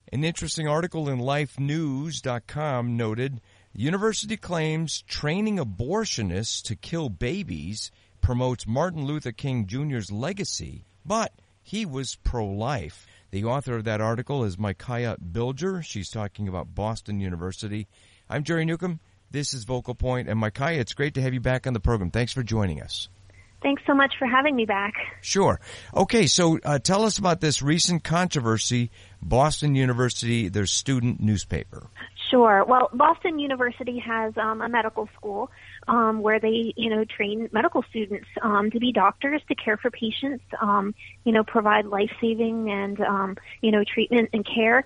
An interesting article in lifenews.com noted, university claims training abortionists to kill babies promotes Martin Luther King Jr.'s legacy, but he was pro-life. The author of that article is Micaiah Bilger. She's talking about Boston University. I'm Jerry Newcomb. This is Vocal Point. And Micaiah, it's great to have you back on the program. Thanks for joining us. Thanks so much for having me back. Sure. Okay, so tell us about this recent controversy, Boston University, their student newspaper. Sure. Well, Boston University has a medical school where they, train medical students to be doctors, to care for patients, provide life-saving and, treatment and care.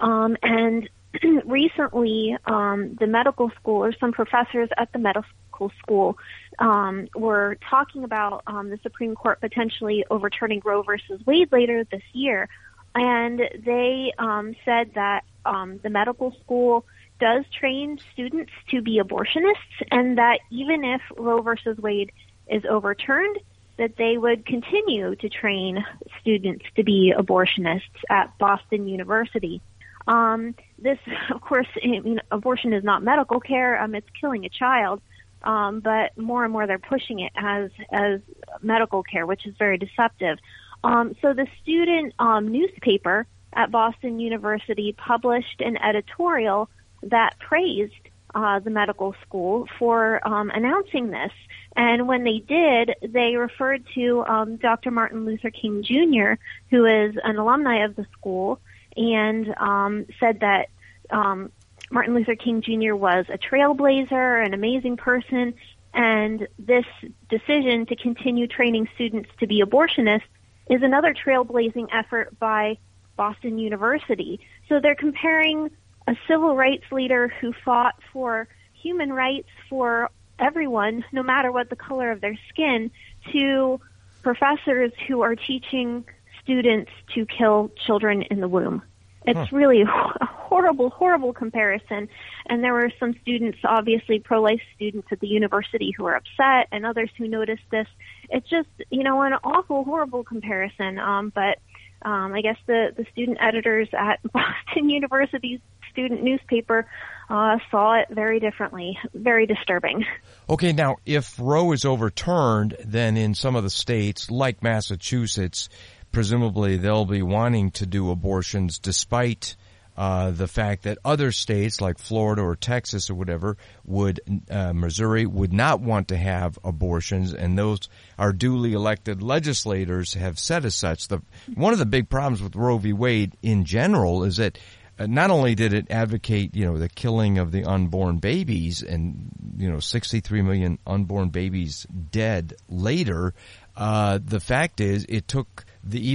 And recently, the medical school, or some professors at the medical school, were talking about the Supreme Court potentially overturning Roe versus Wade later this year. And they said that the medical school does train students to be abortionists, and that even if Roe versus Wade is overturned, that they would continue to train students to be abortionists at Boston University. This, of course, abortion is not medical care. It's killing a child. But more and more they're pushing it as medical care, which is very deceptive. So the student newspaper at Boston University published an editorial that praised the medical school for announcing this. And when they did, they referred to Dr. Martin Luther King Jr., who is an alumni of the school, and said that Martin Luther King Jr. was a trailblazer, an amazing person, and this decision to continue training students to be abortionists is another trailblazing effort by Boston University. So they're comparing a civil rights leader who fought for human rights for everyone, no matter what the color of their skin, to professors who are teaching students to kill children in the womb. It's really a horrible, horrible comparison. And there were some students, obviously pro-life students at the university, who were upset, and others who noticed this. It's just, an awful, horrible comparison. But I guess the student editors at Boston University's student newspaper saw it very differently. Very disturbing. Okay, now, if Roe is overturned, then in some of the states, like Massachusetts, presumably they'll be wanting to do abortions despite the fact that other states like Florida or Texas or whatever Missouri would not want to have abortions, and those our duly elected legislators have said as such. One of the big problems with Roe v. Wade in general is that not only did it advocate, the killing of the unborn babies and, 63 million unborn babies dead later, the fact is it took the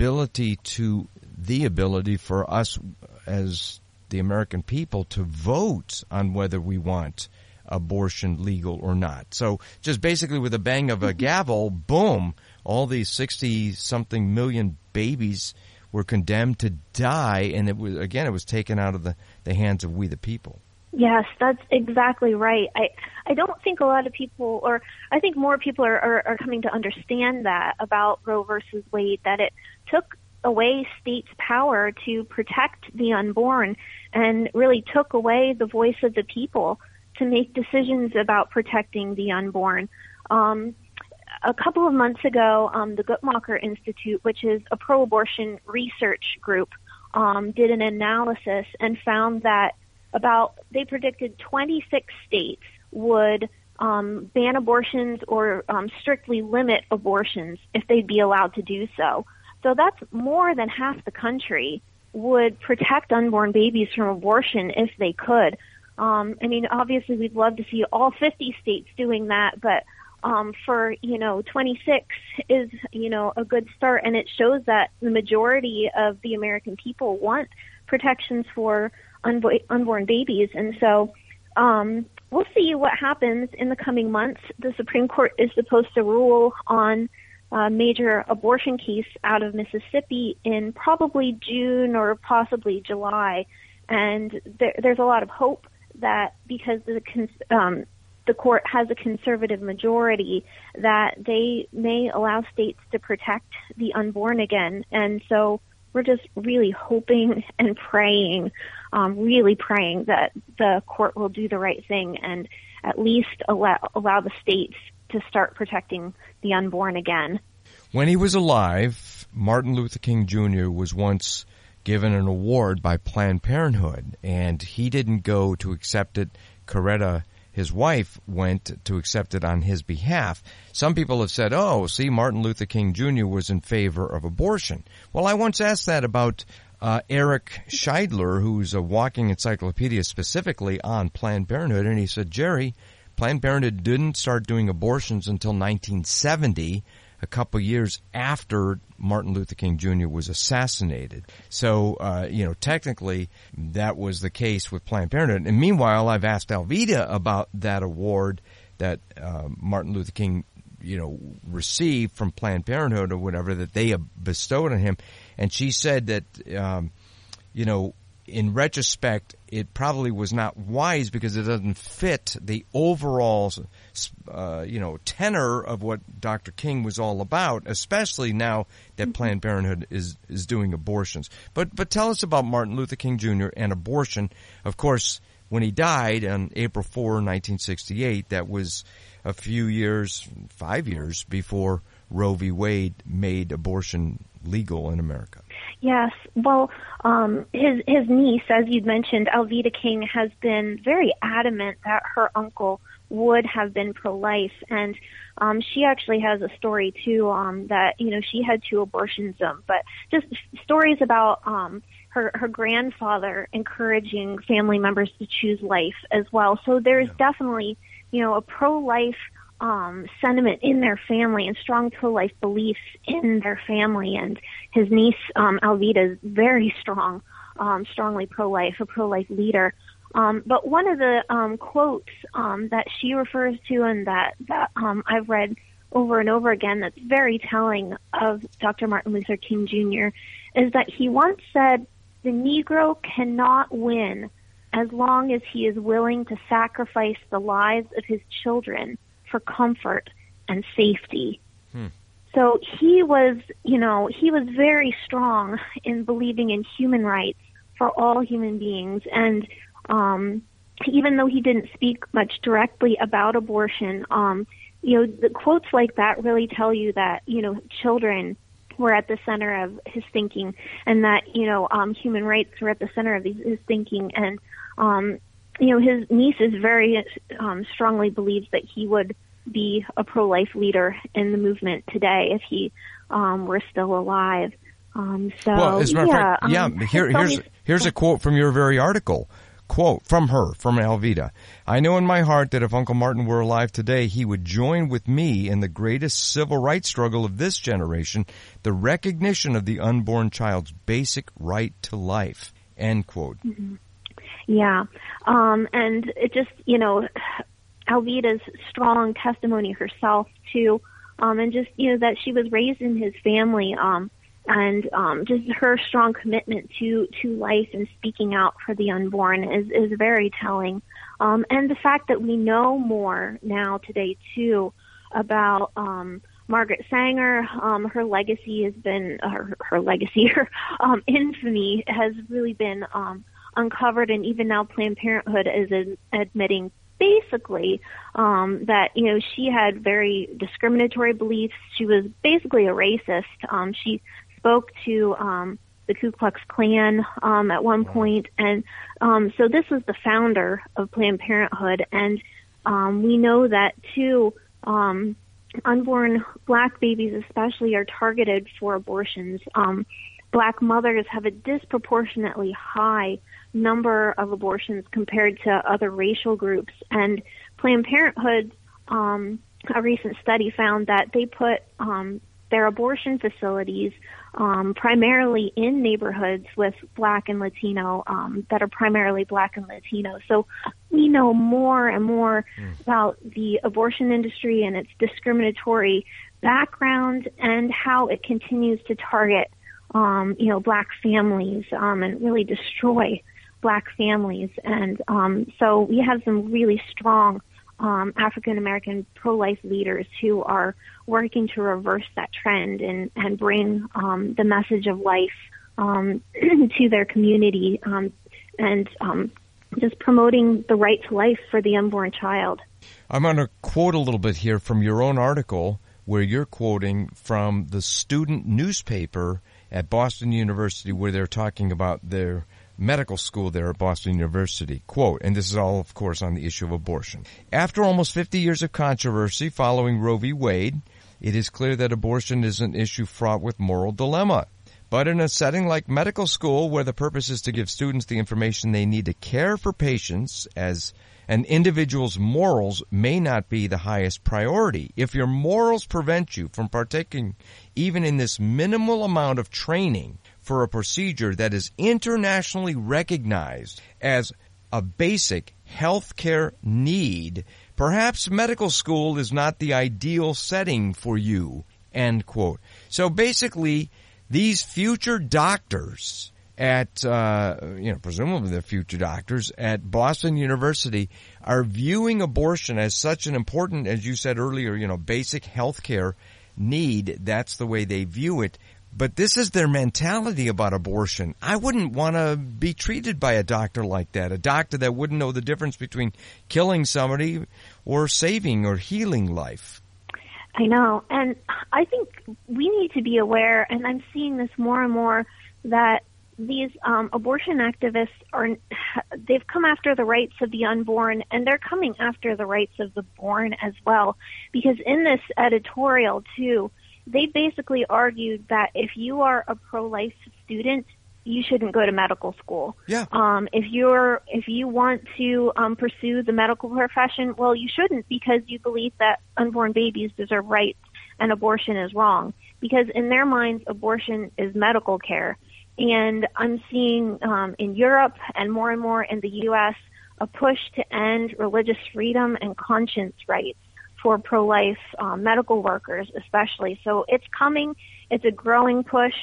ability for us as the American people to vote on whether we want abortion legal or not. So just basically with a bang of a gavel, boom, all these 60-something million babies were condemned to die, and it was taken out of the hands of we the people. Yes, that's exactly right. I don't think a lot of people, or I think more people are coming to understand that about Roe versus Wade, that it took away states' power to protect the unborn and really took away the voice of the people to make decisions about protecting the unborn. A couple of months ago, the Guttmacher Institute, which is a pro-abortion research group, did an analysis and found that they predicted 26 states would ban abortions or strictly limit abortions if they'd be allowed to do so. So that's more than half the country would protect unborn babies from abortion if they could. Obviously we'd love to see all 50 states doing that, but for 26 is a good start, and it shows that the majority of the American people want protections for unborn babies. And so we'll see what happens in the coming months. The Supreme Court is supposed to rule on a major abortion case out of Mississippi in probably June or possibly July. And there's a lot of hope that because the court has a conservative majority, that they may allow states to protect the unborn again. And so we're just really hoping and praying, really praying that the court will do the right thing and at least allow the states to start protecting the unborn again. When he was alive, Martin Luther King Jr. was once given an award by Planned Parenthood, and he didn't go to accept it. Coretta, his wife, went to accept it on his behalf. Some people have said, oh, see, Martin Luther King Jr. was in favor of abortion. Well, I once asked that about Eric Scheidler, who's a walking encyclopedia specifically on Planned Parenthood, and he said, Jerry, Planned Parenthood didn't start doing abortions until 1970, a couple years after Martin Luther King Jr. was assassinated. So, technically that was the case with Planned Parenthood. And meanwhile, I've asked Alveda about that award that Martin Luther King, received from Planned Parenthood or whatever that they bestowed on him. And she said that, in retrospect, it probably was not wise because it doesn't fit the overall, tenor of what Dr. King was all about, especially now that Planned Parenthood is doing abortions. But tell us about Martin Luther King Jr. and abortion. Of course, when he died on April 4, 1968, that was a few years, 5 years before Roe v. Wade made abortion legal in America. Yes. Well, his niece, as you'd mentioned, Alveda King, has been very adamant that her uncle would have been pro-life. And she actually has a story, too, that, she had 2 abortions, but just stories about her grandfather encouraging family members to choose life as well. So there's definitely, a pro-life sentiment in their family and strong pro-life beliefs in their family. And his niece, Alveda, is very strongly pro-life, a pro-life leader. But one of the quotes that she refers to and that I've read over and over again that's very telling of Dr. Martin Luther King Jr. is that he once said, "The Negro cannot win as long as he is willing to sacrifice the lives of his children for comfort and safety." So he was very strong in believing in human rights for all human beings. And even though he didn't speak much directly about abortion, the quotes like that really tell you that, children were at the center of his thinking and that, human rights were at the center of his thinking. And, his niece is very strongly believes that he would be a pro-life leader in the movement today if he were still alive. Well, as a matter of fact, here's a quote from your very article. Quote from Alveda. "I know in my heart that if Uncle Martin were alive today, he would join with me in the greatest civil rights struggle of this generation, the recognition of the unborn child's basic right to life." End quote. Mm-hmm. Yeah. And it just, Alveda's strong testimony herself too, and just, that she was raised in his family, and just her strong commitment to life and speaking out for the unborn is very telling. And the fact that we know more now today too about Margaret Sanger, her legacy has been her infamy has really been uncovered, and even now Planned Parenthood is admitting basically that she had very discriminatory beliefs. She was basically a racist. She spoke to the Ku Klux Klan at one point, and so this was the founder of Planned Parenthood. And we know that too. Unborn Black babies especially are targeted for abortions. Black mothers have a disproportionately high number of abortions compared to other racial groups. And Planned Parenthood, a recent study found that they put their abortion facilities primarily in neighborhoods with Black and Latino, that are primarily Black and Latino. So we know more and more about the abortion industry and its discriminatory background and how it continues to target, Black families, and really destroy Black families. And so we have some really strong African-American pro-life leaders who are working to reverse that trend and bring the message of life to their community, and just promoting the right to life for the unborn child. I'm going to quote a little bit here from your own article, where you're quoting from the student newspaper at Boston University, where they're talking about their medical school there at Boston University. Quote, and this is all, of course, on the issue of abortion. After almost 50 years of controversy following Roe v. Wade, it is clear that abortion is an issue fraught with moral dilemma. But in a setting like medical school, where the purpose is to give students the information they need to care for patients, as an individual's morals may not be the highest priority. If your morals prevent you from partaking even in this minimal amount of training for a procedure that is internationally recognized as a basic healthcare need, perhaps medical school is not the ideal setting for you, end quote. So basically, these future doctors at, presumably the future doctors at Boston University are viewing abortion as such an important, as you said earlier, basic healthcare need. That's the way they view it. But this is their mentality about abortion. I wouldn't want to be treated by a doctor like that, a doctor that wouldn't know the difference between killing somebody or saving or healing life. I know. And I think we need to be aware, and I'm seeing this more and more, that these abortion activists they've come after the rights of the unborn, and they're coming after the rights of the born as well. Because in this editorial, too, they basically argued that if you are a pro-life student, you shouldn't go to medical school. Yeah. If you want to pursue the medical profession, well, you shouldn't, because you believe that unborn babies deserve rights and abortion is wrong. Because in their minds, abortion is medical care. And I'm seeing in Europe and more in the U.S. a push to end religious freedom and conscience rights for pro-life medical workers especially. So it's coming. It's a growing push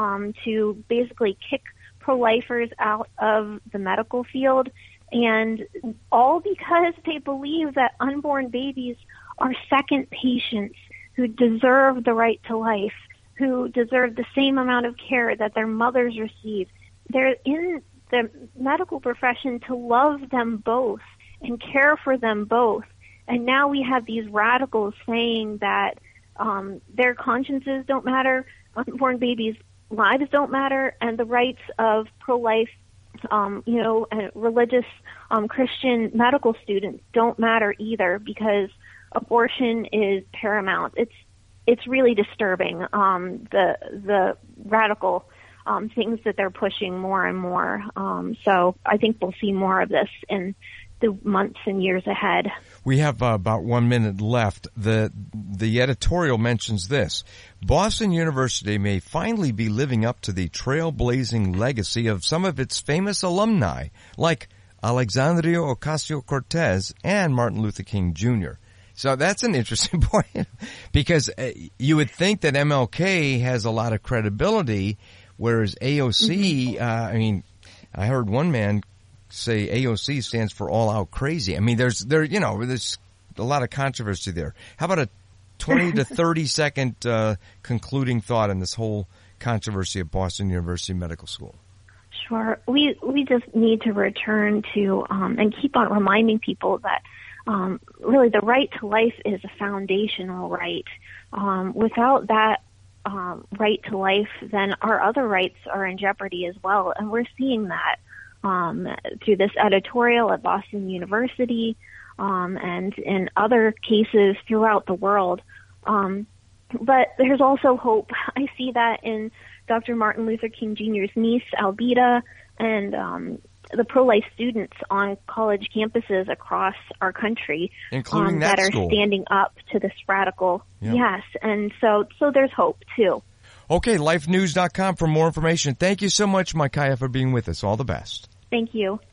to basically kick pro-lifers out of the medical field, and all because they believe that unborn babies are second patients who deserve the right to life, who deserve the same amount of care that their mothers receive. They're in the medical profession to love them both and care for them both. And now we have these radicals saying that their consciences don't matter, unborn babies' lives don't matter, and the rights of pro-life, religious Christian medical students don't matter either, because abortion is paramount. It's really disturbing, the radical things that they're pushing more and more. So I think we'll see more of this in the months and years ahead. We have about 1 minute left. The editorial mentions this. Boston University may finally be living up to the trailblazing legacy of some of its famous alumni, like Alexandria Ocasio-Cortez and Martin Luther King Jr. So that's an interesting point, because you would think that MLK has a lot of credibility, whereas AOC, I heard one man say AOC stands for all out crazy. I mean, there's a lot of controversy there. How about a 20 to 30 second concluding thought on this whole controversy at Boston University Medical School? Sure. We just need to return to and keep on reminding people that really the right to life is a foundational right. Without that right to life, then our other rights are in jeopardy as well, and we're seeing that through this editorial at Boston University and in other cases throughout the world. But there's also hope. I see that in Dr. Martin Luther King Jr.'s niece, Alveda, and the pro-life students on college campuses across our country, including that are school, standing up to this radical. Yeah. Yes, and so there's hope too. Okay, lifenews.com for more information. Thank you so much, Micaiah, for being with us. All the best. Thank you.